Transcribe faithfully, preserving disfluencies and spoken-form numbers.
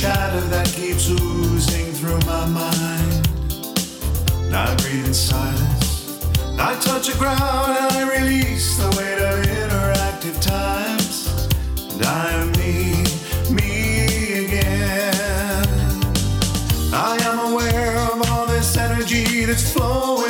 chatter that keeps oozing through my mind. And I breathe in silence. I touch the ground and I release the weight of interactive times. And I am me, me again. I am aware of all this energy that's flowing